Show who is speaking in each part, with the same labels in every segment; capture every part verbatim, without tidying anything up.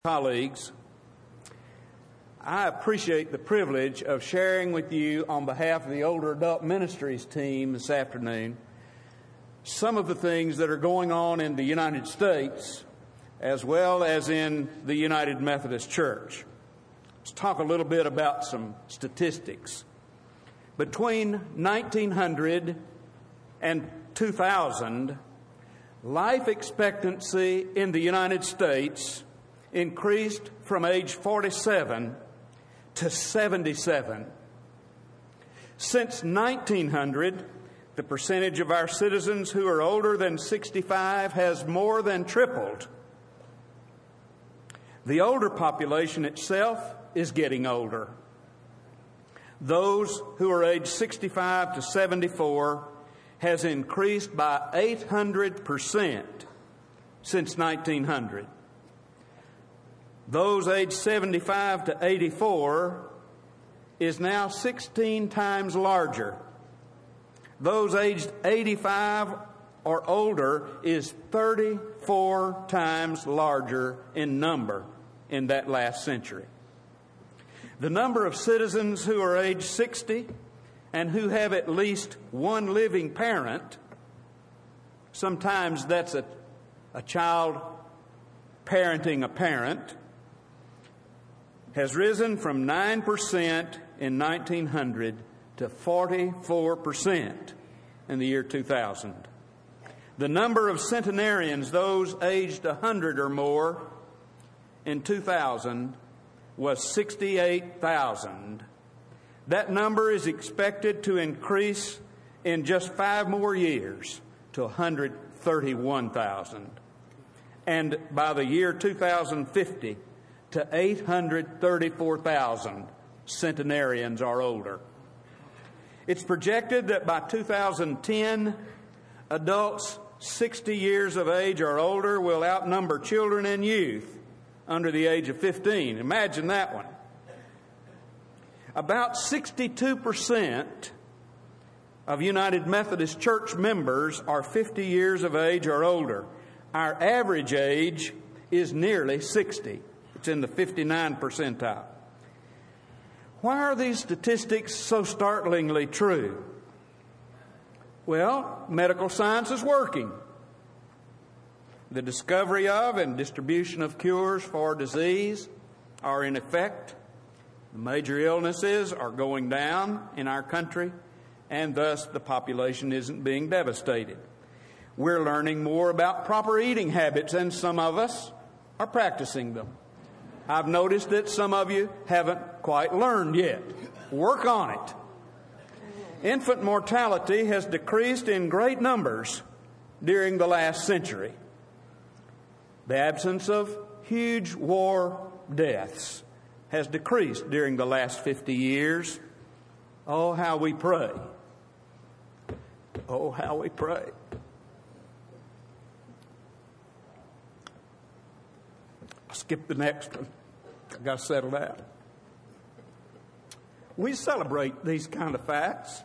Speaker 1: Colleagues, I appreciate the privilege of sharing with you on behalf of the Older Adult Ministries team this afternoon some of the things that are going on in the United States as well as in the United Methodist Church. Let's talk a little bit about some statistics. Between nineteen hundred and two thousand, life expectancy in the United States increased from age forty-seven to seventy-seven. Since nineteen hundred, the percentage of our citizens who are older than sixty-five has more than tripled. The older population itself is getting older. Those who are aged sixty-five to seventy-four has increased by eight hundred percent since nineteen hundred. Those aged seventy-five to eighty-four is now sixteen times larger. Those aged eighty-five or older is thirty-four times larger in number in that last century. The number of citizens who are age sixty and who have at least one living parent, sometimes that's a, a child parenting a parent, has risen from nine percent in nineteen hundred to forty-four percent in the year two thousand. The number of centenarians, those aged one hundred or more, in two thousand was sixty-eight thousand. That number is expected to increase in just five more years to one hundred thirty-one thousand. And by the year two thousand fifty, to eight hundred thirty-four thousand centenarians or older. It's projected that by two thousand ten, adults sixty years of age or older will outnumber children and youth under the age of fifteen. Imagine that one. About sixty-two percent of United Methodist Church members are fifty years of age or older. Our average age is nearly sixty. It's in the fifty-nine percentile. Why are these statistics so startlingly true? Well, medical science is working. The discovery of and distribution of cures for disease are in effect. The major illnesses are going down in our country, and thus the population isn't being devastated. We're learning more about proper eating habits, and some of us are practicing them. I've noticed that some of you haven't quite learned yet. Work on it. Infant mortality has decreased in great numbers during the last century. The absence of huge war deaths has decreased during the last fifty years. Oh, how we pray. Oh, how we pray. I'll skip the next one. I've got to settle that. We celebrate these kind of facts.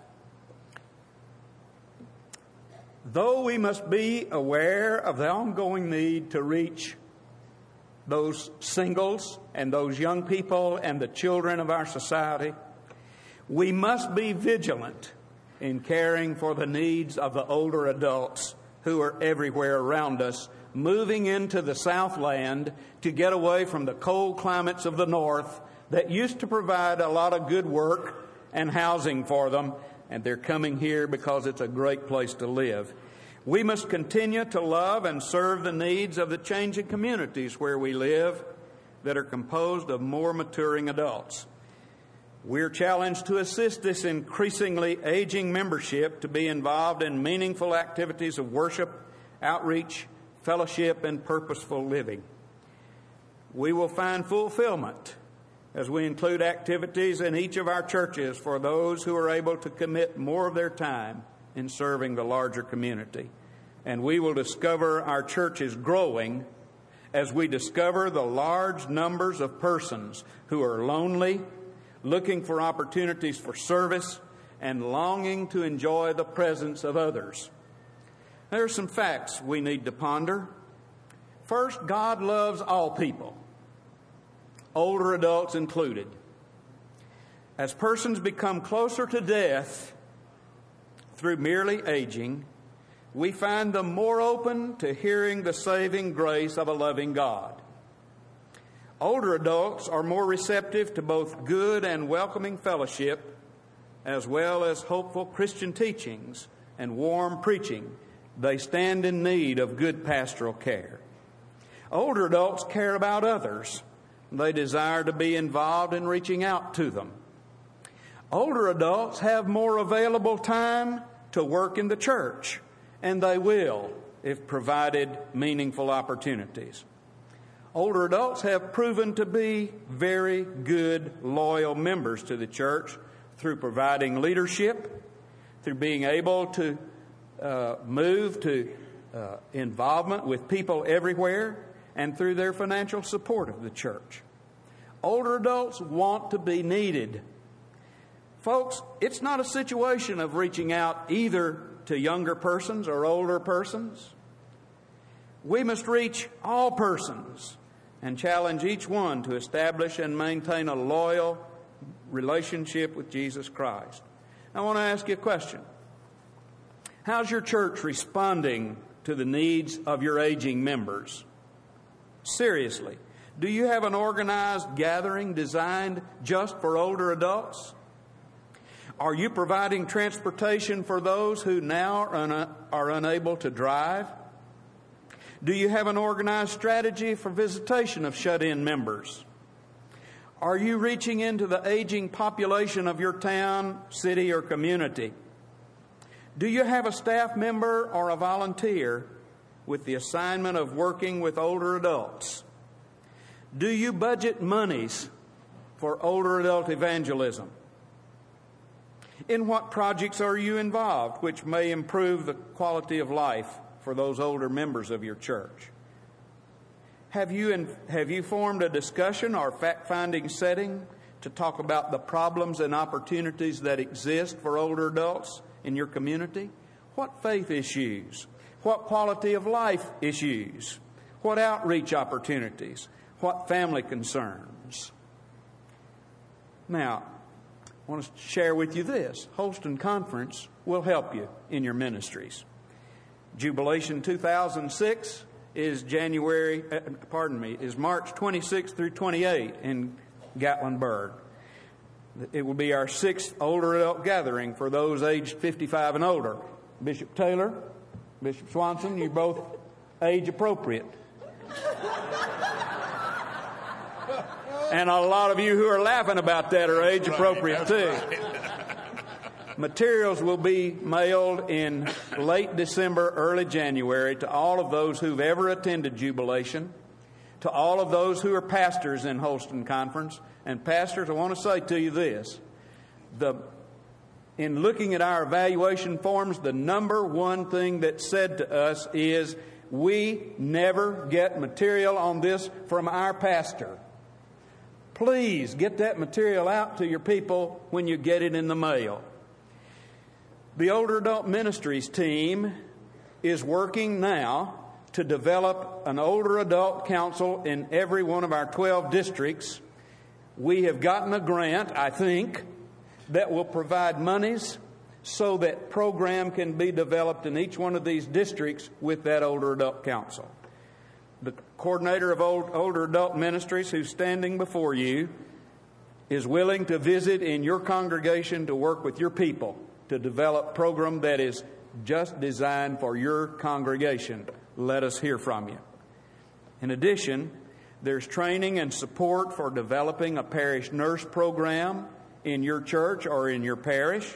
Speaker 1: Though we must be aware of the ongoing need to reach those singles and those young people and the children of our society, we must be vigilant in caring for the needs of the older adults who are everywhere around us, moving into the Southland to get away from the cold climates of the North that used to provide a lot of good work and housing for them, and they're coming here because it's a great place to live. We must continue to love and serve the needs of the changing communities where we live that are composed of more maturing adults. We're challenged to assist this increasingly aging membership to be involved in meaningful activities of worship, outreach, fellowship, and purposeful living. We will find fulfillment as we include activities in each of our churches for those who are able to commit more of their time in serving the larger community. And we will discover our church is growing as we discover the large numbers of persons who are lonely, looking for opportunities for service, and longing to enjoy the presence of others. There are some facts we need to ponder. First, God loves all people. older adults included. As persons become closer to death through merely aging, we find them more open to hearing the saving grace of a loving God. Older adults are more receptive to both good and welcoming fellowship, as well as hopeful Christian teachings and warm preaching. They stand in need of good pastoral care. Older adults care about others. They desire to be involved in reaching out to them. Older adults have more available time to work in the church, and they will if provided meaningful opportunities. Older adults have proven to be very good, loyal members to the church through providing leadership, through being able to uh, move to uh, involvement with people everywhere, and through their financial support of the church. Older adults want to be needed. Folks, it's not a situation of reaching out either to younger persons or older persons. We must reach all persons and challenge each one to establish and maintain a loyal relationship with Jesus Christ. I want to ask you a question. How's your church responding to the needs of your aging members? Seriously, do you have an organized gathering designed just for older adults? Are you providing transportation for those who now are, un- are unable to drive? Do you have an organized strategy for visitation of shut-in members? Are you reaching into the aging population of your town, city, or community? Do you have a staff member or a volunteer with the assignment of working with older adults? Do you budget monies for older adult evangelism? In what projects are you involved which may improve the quality of life for those older members of your church? Have you, in, have you formed a discussion or fact-finding setting to talk about the problems and opportunities that exist for older adults in your community? What faith issues? What quality of life issues? What outreach opportunities? What family concerns? Now, I want to share with you this. Holston Conference will help you in your ministries. Jubilation two thousand six is January, uh, pardon me, is March twenty-sixth through twenty-eighth in Gatlinburg. It will be our sixth older adult gathering for those aged fifty-five and older. Bishop Taylor, Bishop Swanson, you're both age appropriate. And a lot of you who are laughing about that are age appropriate too. Materials will be mailed in late December, early January to all of those who've ever attended Jubilation, to all of those who are pastors in Holston Conference. And pastors, I want to say to you this. The, in looking at our evaluation forms, the number one thing that's said to us is we never get material on this from our pastor. Please get that material out to your people when you get it in the mail. The Older Adult Ministries team is working now to develop an older adult council in every one of our twelve districts. We have gotten a grant, I think, that will provide monies so that program can be developed in each one of these districts with that older adult council. The coordinator of old, Older Adult Ministries, who's standing before you, is willing to visit in your congregation to work with your people to develop a program that is just designed for your congregation. Let us hear from you. In addition, there's training and support for developing a parish nurse program in your church or in your parish.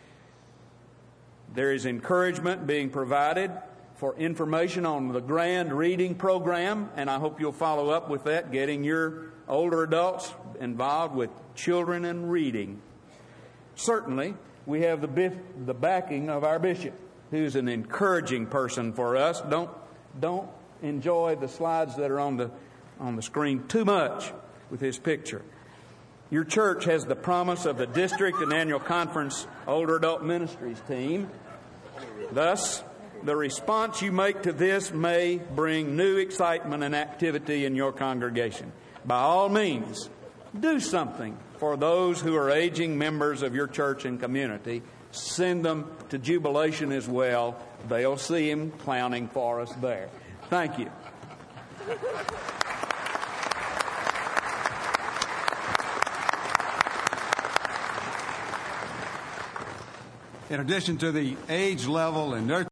Speaker 1: There is encouragement being provided for information on the Grand Reading Program, and I hope you'll follow up with that, getting your older adults involved with children and reading. Certainly, we have the, the backing of our bishop, who's an encouraging person for us. Don't, don't enjoy the slides that are on the, on the screen too much with his picture. Your church has the promise of the district and annual conference Older Adult Ministries team. Thus, the response you make to this may bring new excitement and activity in your congregation. By all means, Do something for those who are aging members of your church and community. Send them to Jubilation as well. They'll see him clowning for us there. Thank you.
Speaker 2: In addition to the age level and nurture